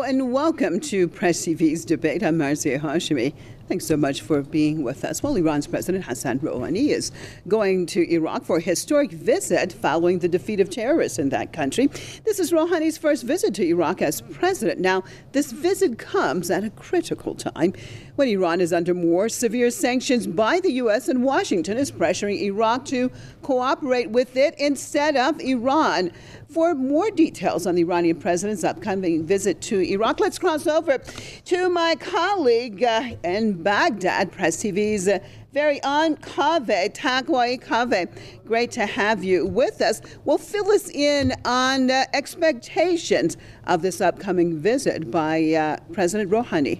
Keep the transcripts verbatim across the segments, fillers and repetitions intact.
and welcome to Press T V's Debate. I'm Marzieh Hashemi. Thanks so much for being with us. Well, Iran's President Hassan Rouhani is going to Iraq for a historic visit following the defeat of terrorists in that country. This is Rouhani's first visit to Iraq as president. Now, this visit comes at a critical time when Iran is under more severe sanctions by the U S, and Washington is pressuring Iraq to cooperate with it instead of Iran. For more details on the Iranian president's upcoming visit to Iraq, let's cross over to my colleague uh, in Baghdad, Press T V's uh, very own Kaveh Taqwai. Kaveh, great to have you with us. Well, fill us in on uh, expectations of this upcoming visit by uh, President Rouhani.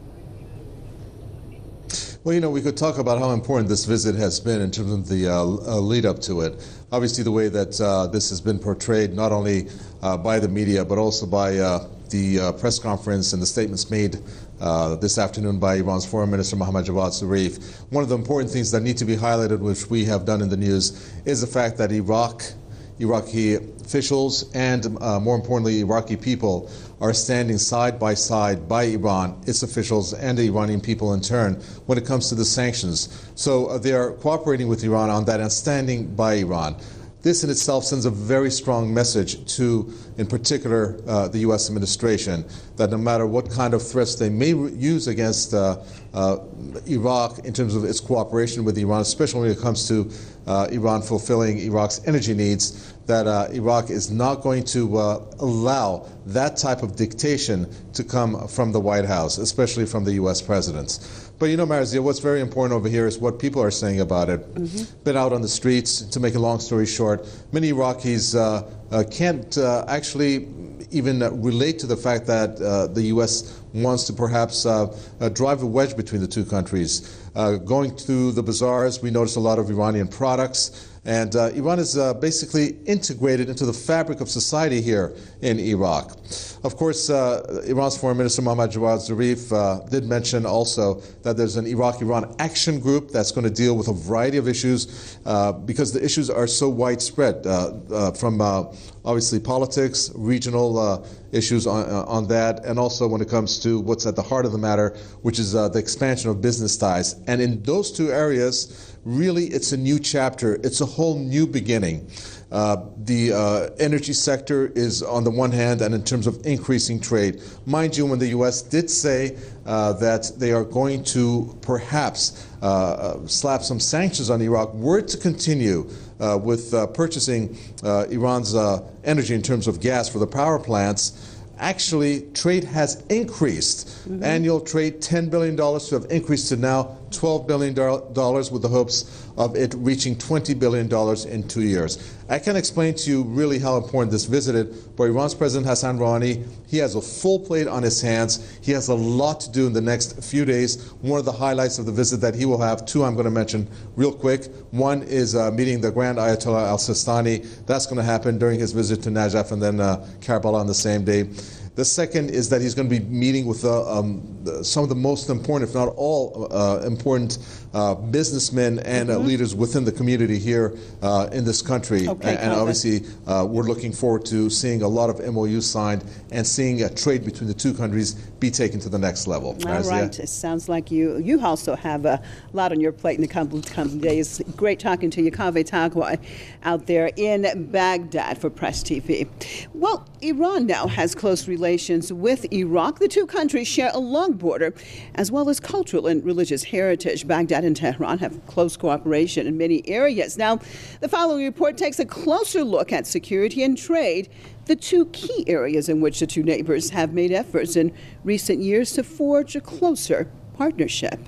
Well, you know, we could talk about how important this visit has been in terms of the uh, uh, lead up to it. Obviously, the way that uh, this has been portrayed, not only uh, by the media, but also by uh, the uh, press conference and the statements made uh, this afternoon by Iran's Foreign Minister Mohammad Javad Zarif. One of the important things that need to be highlighted, which we have done in the news, is the fact that Iraq, Iraqi officials, and uh, more importantly, Iraqi people are standing side by side by Iran, its officials, and the Iranian people in turn when it comes to the sanctions. So uh, they are cooperating with Iran on that and standing by Iran. This in itself sends a very strong message to, in particular, uh, the U S administration, that no matter what kind of threats they may use against uh, uh, Iraq in terms of its cooperation with Iran, especially when it comes to uh, Iran fulfilling Iraq's energy needs, that uh, Iraq is not going to uh, allow that type of dictation to come from the White House, especially from the U S presidents. But you know, Marzieh, what's very important over here is what people are saying about it. Mm-hmm. Been out on the streets. To make a long story short, many Iraqis uh, uh, can't uh, actually even uh, relate to the fact that uh, the U S wants to perhaps uh, uh, drive a wedge between the two countries. Uh, going through the bazaars, we notice a lot of Iranian products. And uh, Iran is uh, basically integrated into the fabric of society here in Iraq. Of course, uh, Iran's Foreign Minister Mohammad Javad Zarif uh, did mention also that there's an Iraq-Iran action group that's going to deal with a variety of issues uh, because the issues are so widespread, uh, uh, from uh, obviously politics, regional uh, issues on, uh, on that, and also when it comes to what's at the heart of the matter, which is uh, the expansion of business ties. And in those two areas, really, it's a new chapter. It's a whole new beginning. Uh, the uh, energy sector is on the one hand, and in terms of increasing trade. Mind you, when the U S did say uh, that they are going to perhaps uh, slap some sanctions on Iraq, were to continue uh, with uh, purchasing uh, Iran's uh, energy in terms of gas for the power plants, actually, trade has increased. Mm-hmm. Annual trade, ten billion dollars, to have increased to now twelve billion dollars, with the hopes of it reaching twenty billion dollars in two years. I can explain to you really how important this visit is. But Iran's President Hassan Rouhani, he has a full plate on his hands. He has a lot to do in the next few days. One of the highlights of the visit that he will have, two I'm going to mention real quick. One is uh, meeting the Grand Ayatollah al-Sistani. That's going to happen during his visit to Najaf and then uh, Karbala on the same day. The second is that he's going to be meeting with uh, um, some of the most important, if not all, uh, important uh, businessmen and mm-hmm. uh, leaders within the community here uh, in this country. Okay, and, and obviously, uh, we're looking forward to seeing a lot of M O Us signed and seeing a trade between the two countries be taken to the next level. All Marzieh. Right. It sounds like you you also have a lot on your plate in the coming, coming days. Great talking to you, Kaveh Taqwai, out there in Baghdad for Press T V. Well, Iran now has close relations relations with Iraq. The two countries share a long border, as well as cultural and religious heritage. Baghdad and Tehran have close cooperation in many areas. Now, the following report takes a closer look at security and trade, the two key areas in which the two neighbors have made efforts in recent years to forge a closer partnership.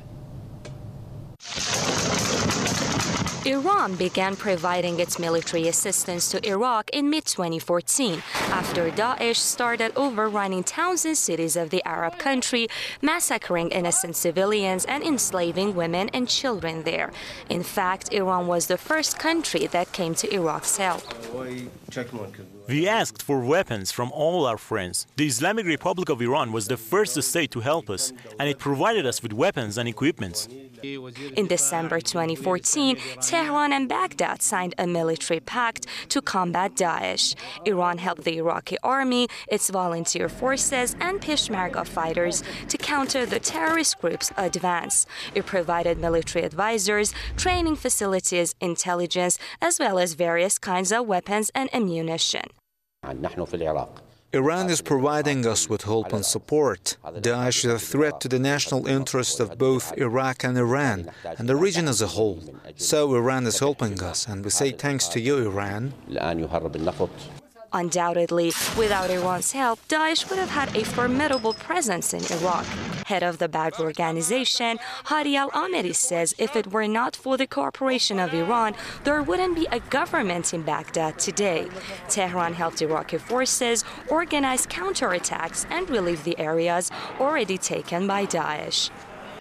Iran began providing its military assistance to Iraq in mid twenty fourteen after Daesh started overrunning towns and cities of the Arab country, massacring innocent civilians and enslaving women and children there. In fact, Iran was the first country that came to Iraq's help. We asked for weapons from all our friends. The Islamic Republic of Iran was the first state to help us, and it provided us with weapons and equipment. In December twenty fourteen, Tehran and Baghdad signed a military pact to combat Daesh. Iran helped the Iraqi army, its volunteer forces, and Peshmerga fighters to counter the terrorist group's advance. It provided military advisors, training facilities, intelligence, as well as various kinds of weapons and ammunition. Iran is providing us with help and support. Daesh is a threat to the national interest of both Iraq and Iran, and the region as a whole. So Iran is helping us, and we say thanks to you, Iran. Undoubtedly, without Iran's help, Daesh would have had a formidable presence in Iraq. Head of the Badr organization, Hadi al-Amiri, says if it were not for the cooperation of Iran, there wouldn't be a government in Baghdad today. Tehran helped Iraqi forces organize counterattacks and relieve the areas already taken by Daesh.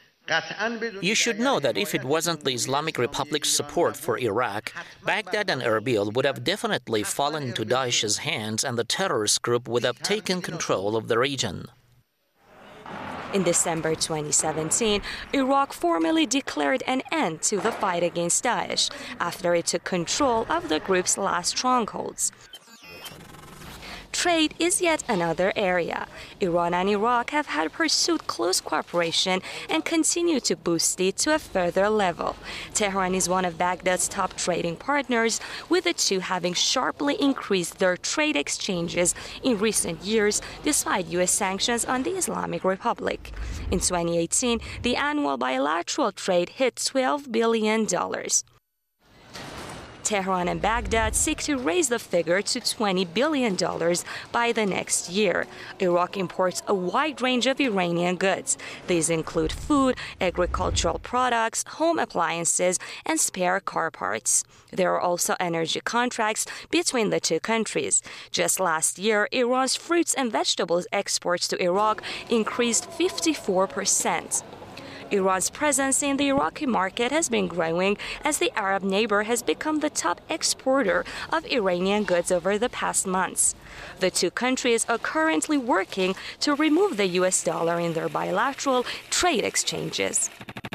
You should know that if it wasn't the Islamic Republic's support for Iraq, Baghdad and Erbil would have definitely fallen into Daesh's hands and the terrorist group would have taken control of the region. In December twenty seventeen, Iraq formally declared an end to the fight against Daesh after it took control of the group's last strongholds. Trade is yet another area. Iran and Iraq have had pursued close cooperation and continue to boost it to a further level. Tehran is one of Baghdad's top trading partners, with the two having sharply increased their trade exchanges in recent years despite U S sanctions on the Islamic Republic. In twenty eighteen, the annual bilateral trade hit twelve billion dollars. Tehran and Baghdad seek to raise the figure to twenty billion dollars by the next year. Iraq imports a wide range of Iranian goods. These include food, agricultural products, home appliances, and spare car parts. There are also energy contracts between the two countries. Just last year, Iran's fruits and vegetables exports to Iraq increased fifty-four percent. Iran's presence in the Iraqi market has been growing as the Arab neighbor has become the top exporter of Iranian goods over the past months. The two countries are currently working to remove the U S dollar in their bilateral trade exchanges.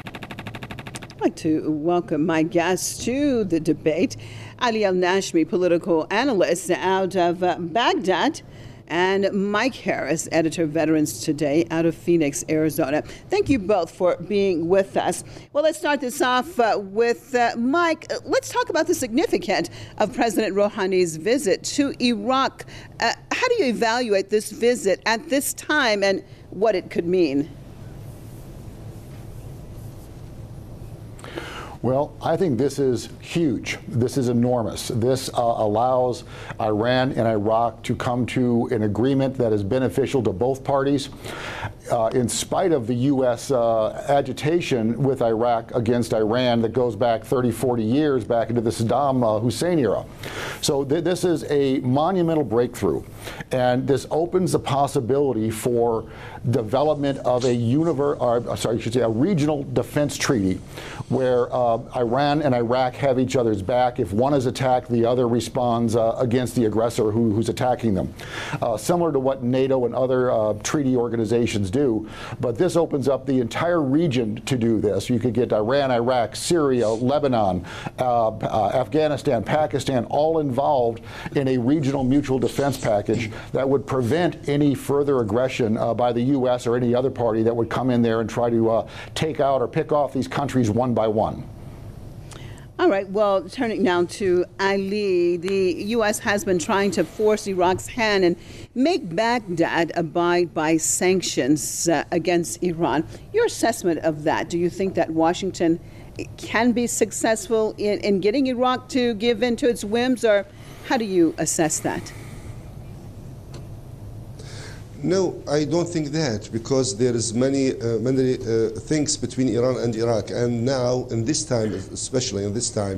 I'd like to welcome my guest to the debate, Ali Al-Nashmi, political analyst out of uh, Baghdad, and Mike Harris, editor of Veterans Today out of Phoenix, Arizona. Thank you both for being with us. Well, let's start this off uh, with uh, Mike. Uh, let's talk about the significance of President Rouhani's visit to Iraq. Uh, how do you evaluate this visit at this time and what it could mean? Well, I think this is huge. This is enormous. This uh, allows Iran and Iraq to come to an agreement that is beneficial to both parties. Uh, in spite of the U S uh, agitation with Iraq against Iran that goes back thirty, forty years back into the Saddam uh, Hussein era. So th this is a monumental breakthrough. And this opens the possibility for development of a univer or, sorry, I should say a regional defense treaty where uh, Iran and Iraq have each other's back. If one is attacked, the other responds uh, against the aggressor who, who's attacking them. Uh, similar to what NATO and other uh, treaty organizations do. But this opens up the entire region to do this. You could get Iran, Iraq, Syria, Lebanon, uh, uh, Afghanistan, Pakistan, all involved in a regional mutual defense package that would prevent any further aggression uh, by the U S or any other party that would come in there and try to uh, take out or pick off these countries one by one. All right, well, turning now to Ali, the U S has been trying to force Iraq's hand and make Baghdad abide by sanctions uh, against Iran. Your assessment of that, do you think that Washington can be successful in, in getting Iraq to give in to its whims, or how do you assess that? No, I don't think that, because there is many, uh, many uh, things between Iran and Iraq, and now, in this time, especially in this time,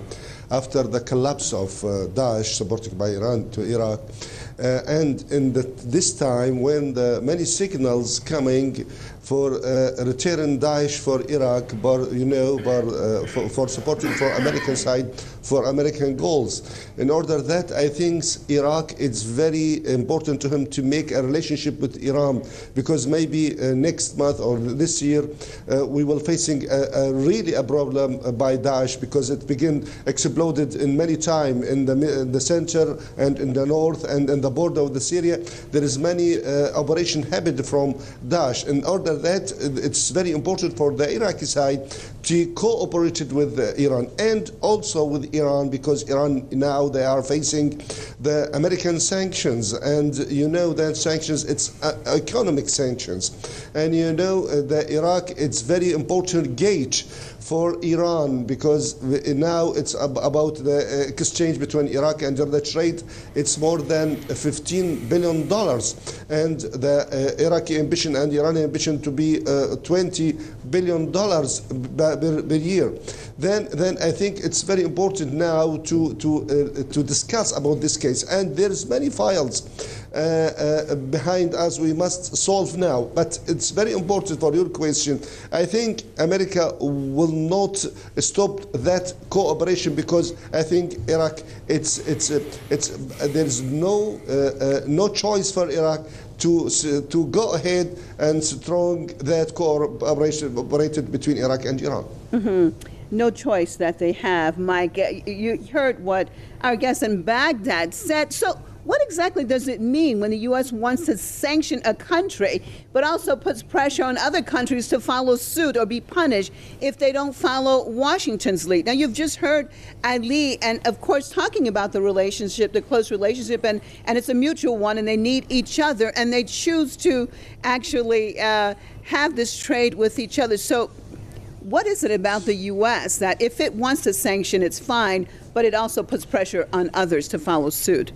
after the collapse of uh, Daesh, supported by Iran, to Iraq. Uh, and in the, this time, when the many signals coming for uh, return Daesh for Iraq, but you know, but, uh, for, for supporting for American side, for American goals. In order that, I think Iraq, it's very important to him to make a relationship with Iran, because maybe uh, next month or this year uh, we will facing a, a really a problem by Daesh, because it begin exploded in many time in the in the center and in the north and in the border of the Syria. There is many uh, operation happened from Daesh. In order that, it's very important for the Iraqi side to cooperate with uh, Iran and also with Iran, because Iran now they are facing the American sanctions, and you know that sanctions, it's uh, economic sanctions, and you know uh, the Iraq, it's very important gauge for Iran, because now it's ab about the exchange between Iraq and the trade. It's more than fifteen billion dollars, and the uh, Iraqi ambition and Iranian ambition to be uh, twenty billion dollars per, per year. Then, then I think it's very important now to to uh, to discuss about this case, and there's many files uh, uh, behind us we must solve now. But it's very important for your question. I think America will not stop that cooperation, because I think Iraq, it's it's uh, it's uh, there's no uh, uh, no choice for Iraq to to go ahead and strong that cooperation operated between Iraq and Iran. Mm-hmm. No choice that they have. Mike, you heard what our guest in Baghdad said. So what exactly does it mean when the U S wants to sanction a country, but also puts pressure on other countries to follow suit or be punished if they don't follow Washington's lead? Now, you've just heard Ali, and of course, talking about the relationship, the close relationship, and, and it's a mutual one, and they need each other, and they choose to actually uh, have this trade with each other. So what is it about the U S that if it wants to sanction, it's fine, but it also puts pressure on others to follow suit?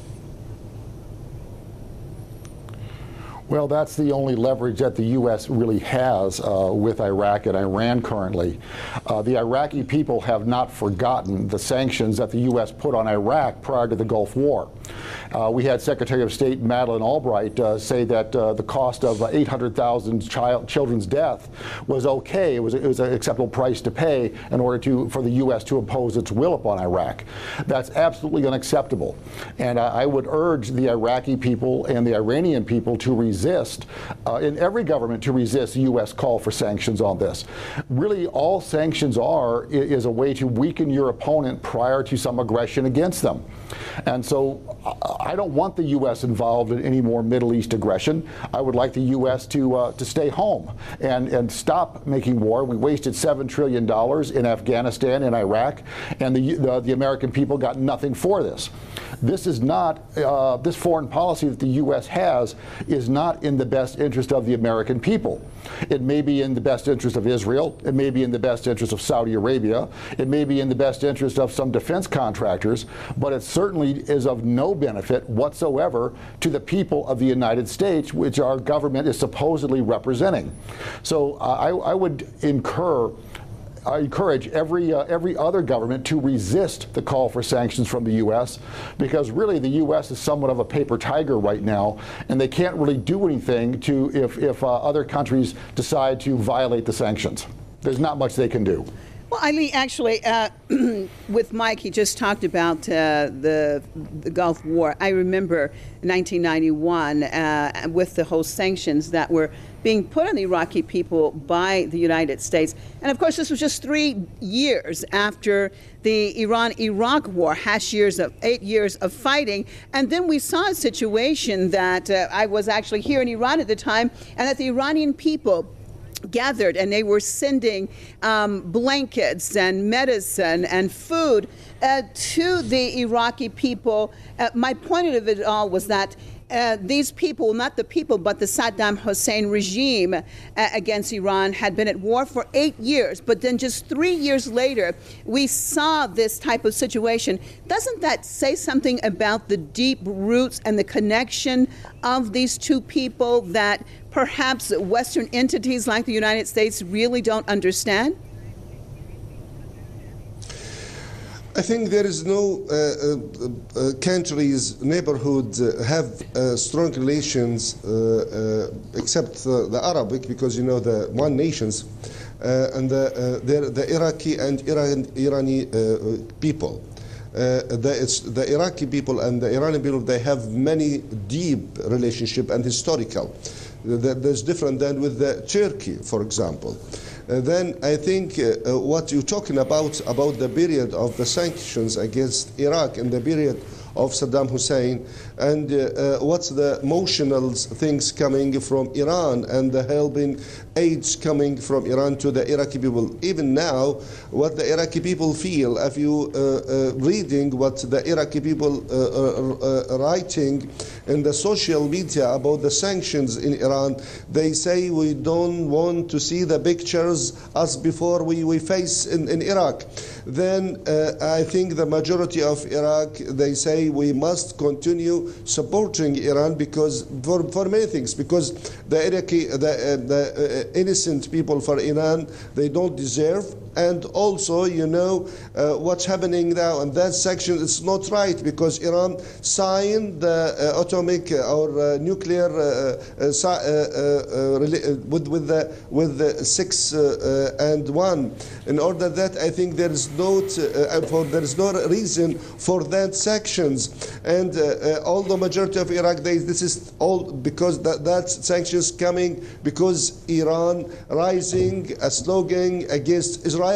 Well, that's the only leverage that the U S really has uh, with Iraq and Iran currently. Uh, the Iraqi people have not forgotten the sanctions that the U S put on Iraq prior to the Gulf War. Uh, we had Secretary of State Madeleine Albright uh, say that uh, the cost of uh, eight hundred thousand child, children's death was okay. It was, it was an acceptable price to pay in order to, for the U S to impose its will upon Iraq. That's absolutely unacceptable. And uh, I would urge the Iraqi people and the Iranian people to resist resist, uh, in every government to resist the U S call for sanctions on this. Really, all sanctions are is a way to weaken your opponent prior to some aggression against them. And so I don't want the U S involved in any more Middle East aggression. I would like the U S to uh, to stay home and, and stop making war. We wasted seven trillion dollars in Afghanistan and Iraq, and the, the, the American people got nothing for this. This is not, uh, this foreign policy that the U S has is not in the best interest of the American people. It may be in the best interest of Israel. It may be in the best interest of Saudi Arabia. It may be in the best interest of some defense contractors, but it certainly is of no benefit whatsoever to the people of the United States, which our government is supposedly representing. So uh, I, I would incur I encourage every uh, every other government to resist the call for sanctions from the U S, because really the U S is somewhat of a paper tiger right now, and they can't really do anything to if, if uh, other countries decide to violate the sanctions. There's not much they can do. Well, Ali, actually, uh, with Mike, he just talked about uh, the, the Gulf War. I remember nineteen ninety-one uh, with the whole sanctions that were being put on the Iraqi people by the United States. And of course, this was just three years after the Iran-Iraq war, hash years of eight years of fighting. And then we saw a situation that uh, I was actually here in Iran at the time, and that the Iranian people gathered, and they were sending um, blankets and medicine and food uh, to the Iraqi people. Uh, my point of it all was that Uh, these people, not the people, but the Saddam Hussein regime uh, against Iran had been at war for eight years. But then just three years later, we saw this type of situation. Doesn't that say something about the deep roots and the connection of these two people that perhaps Western entities like the United States really don't understand? I think there is no uh, uh, uh, countries, neighborhood uh, have uh, strong relations uh, uh, except uh, the Arabic, because you know the one nations, uh, and the, uh, the Iraqi and Iran, Irani uh, people. Uh, the, it's the Iraqi people and the Iranian people, they have many deep relationship and historical. That's different than with the Turkey, for example. Uh, then I think uh, uh, what you're talking about, about the period of the sanctions against Iraq and the period of Saddam Hussein, and uh, uh, what's the emotional things coming from Iran and the helping aids coming from Iran to the Iraqi people. Even now, what the Iraqi people feel, if you uh, uh, reading what the Iraqi people uh, uh, uh, writing in the social media about the sanctions in Iran, they say we don't want to see the pictures as before we, we face in, in Iraq. Then uh, I think the majority of Iraq, they say we must continue supporting Iran because for, for many things, because the Iraqi, the, uh, the uh, innocent people for Iran, they don't deserve. And also, you know, uh, what's happening now, and that section is not right, because Iran signed the uh, atomic or uh, nuclear uh, uh, uh, uh, with with the with the six uh, uh, and one. In order that, I think there is no uh, for there is no reason for that sections, and uh, uh, all the majority of Iraq, they, this is all because that that sanctions coming because Iran rising a slogan against Israel.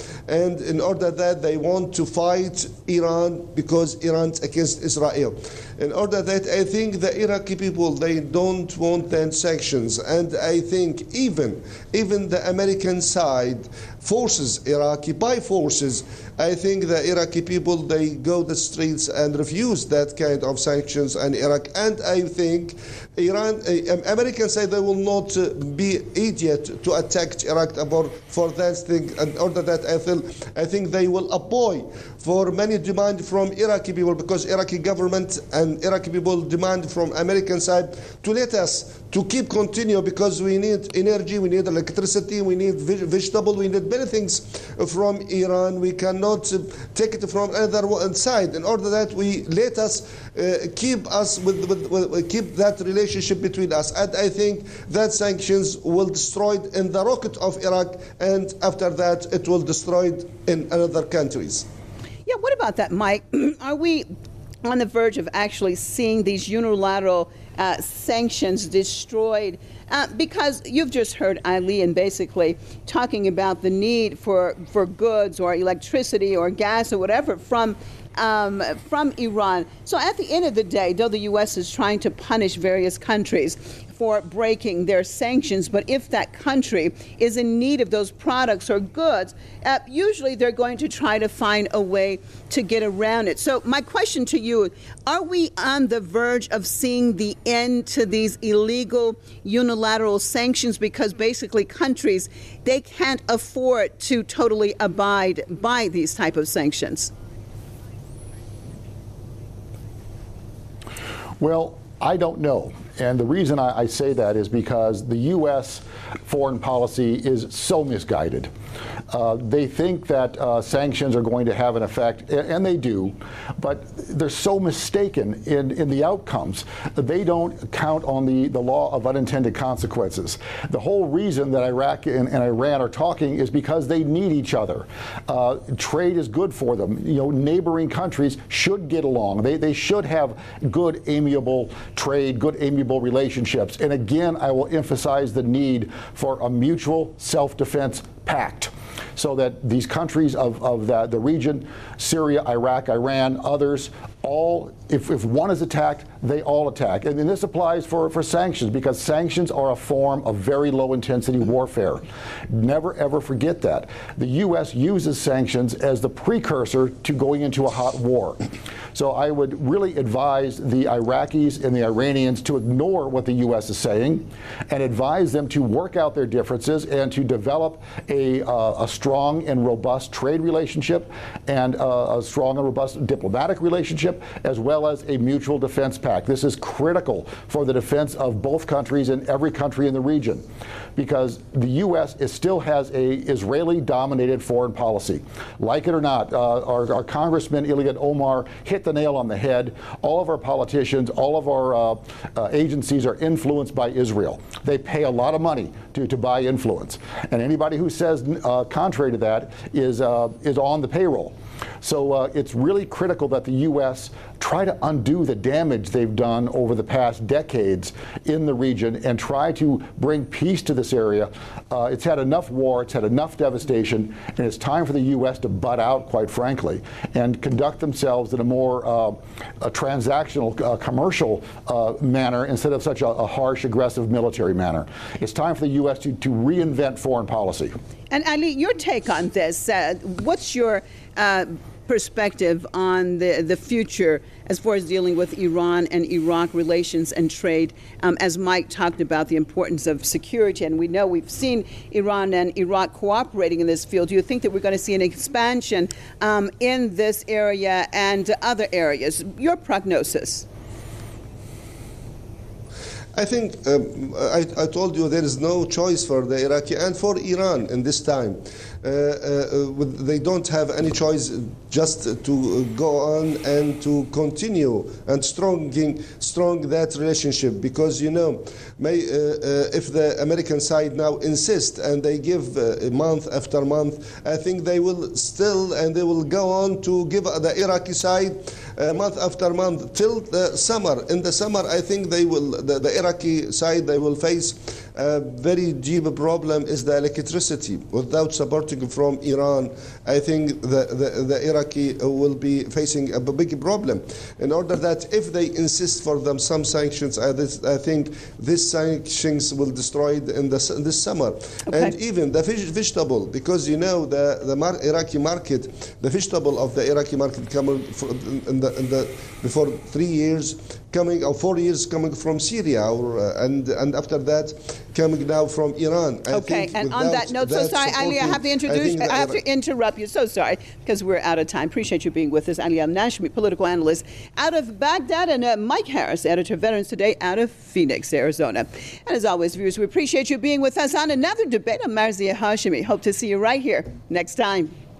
And in order that they want to fight Iran because Iran's against Israel. In order that I think the Iraqi people, they don't want then sanctions. And I think even, even the American side forces Iraqi by forces. I think the Iraqi people, they go the streets and refuse that kind of sanctions in Iraq. And I think Iran, uh, Americans say they will not uh, be idiot to attack Iraq about for that thing. In order that I feel, I think they will abide for many demand from Iraqi people, because Iraqi government and Iraqi people demand from American side to let us to keep continue, because we need energy, we need electricity, we need vegetable, we need many things from Iran. We cannot uh, take it from another side. In order that we let us uh, keep us with, with, with keep that relationship between us. And I think that sanctions will destroy in the rocket of Iraq, and after that it will destroy in other countries. Yeah, what about that, Mike? Are we on the verge of actually seeing these unilateral uh, sanctions destroyed? Uh, because you've just heard Eileen basically talking about the need for, for goods or electricity or gas or whatever from um, from Iran. So at the end of the day, though the U S is trying to punish various countries for breaking their sanctions, but if that country is in need of those products or goods, uh, usually they're going to try to find a way to get around it. So my question to you, are we on the verge of seeing the end to these illegal unilateral sanctions, because basically countries, they can't afford to totally abide by these type of sanctions? Well, I don't know. And the reason I, I say that is because the U S foreign policy is so misguided. Uh, they think that uh, sanctions are going to have an effect, and, and they do, but they're so mistaken in, in the outcomes. They don't count on the, the law of unintended consequences. The whole reason that Iraq and, and Iran are talking is because they need each other. Uh, trade is good for them. You know, neighboring countries should get along. They, they should have good, amiable trade, good, amiable relationships. And again, I will emphasize the need for a mutual self-defense pact, so that these countries of, of the, the region, Syria, Iraq, Iran, others, all, if, if one is attacked, they all attack. And, and this applies for, for sanctions, because sanctions are a form of very low intensity warfare. Never ever forget that. The U S uses sanctions as the precursor to going into a hot war. So I would really advise the Iraqis and the Iranians to ignore what the U S is saying and advise them to work out their differences and to develop a, uh, a strong strong and robust trade relationship and uh, a strong and robust diplomatic relationship, as well as a mutual defense pact. This is critical for the defense of both countries and every country in the region, because the U S is, still has a Israeli-dominated foreign policy. Like it or not, uh, our, our Congressman Ilhan Omar hit the nail on the head. All of our politicians, all of our uh, uh, agencies are influenced by Israel. They pay a lot of money to, to buy influence. And anybody who says uh, contrary to that is, uh, is on the payroll. So uh, it's really critical that the U S try to undo the damage they've done over the past decades in the region and try to bring peace to this area. Uh, it's had enough war, it's had enough devastation, and it's time for the U S to butt out, quite frankly, and conduct themselves in a more uh, a transactional, uh, commercial uh, manner instead of such a, a harsh, aggressive military manner. It's time for the U S to, to reinvent foreign policy. And Ali, your take on this, uh, what's your uh, perspective on the, the future as far as dealing with Iran and Iraq relations and trade, um, as Mike talked about the importance of security, and we know we've seen Iran and Iraq cooperating in this field. Do you think that we're going to see an expansion um, in this area and other areas? Your prognosis? I think um, I, I told you there is no choice for the Iraqi and for Iran in this time. Uh, uh, they don't have any choice just to go on and to continue and stronging strong that relationship, because you know may, uh, uh, if the American side now insist and they give uh, month after month, I think they will still and they will go on to give the Iraqi side uh, month after month till the summer. In the summer, I think they will the, the Iraqi side they will face a very deep problem is the electricity. Without supporting from Iran, I think the, the, the Iraqi will be facing a big problem. In order that if they insist for them some sanctions, I, this, I think these sanctions will destroy it in, the, in this summer. Okay. And even the fish, vegetable, because you know the, the mar Iraqi market, the vegetable of the Iraqi market coming in the, in the, before three years, coming or four years coming from Syria, or uh, and and after that coming now from Iran. I okay, and on that note, so sorry, Ali, I have to introduce, I, I have to interrupt you. So sorry, because we're out of time. Appreciate you being with us, Ali Al-Nashmi, political analyst out of Baghdad, and uh, Mike Harris, editor of Veterans Today, out of Phoenix, Arizona. And as always, viewers, we appreciate you being with us on another debate. I'm Marzia Hashemi. Hope to see you right here next time.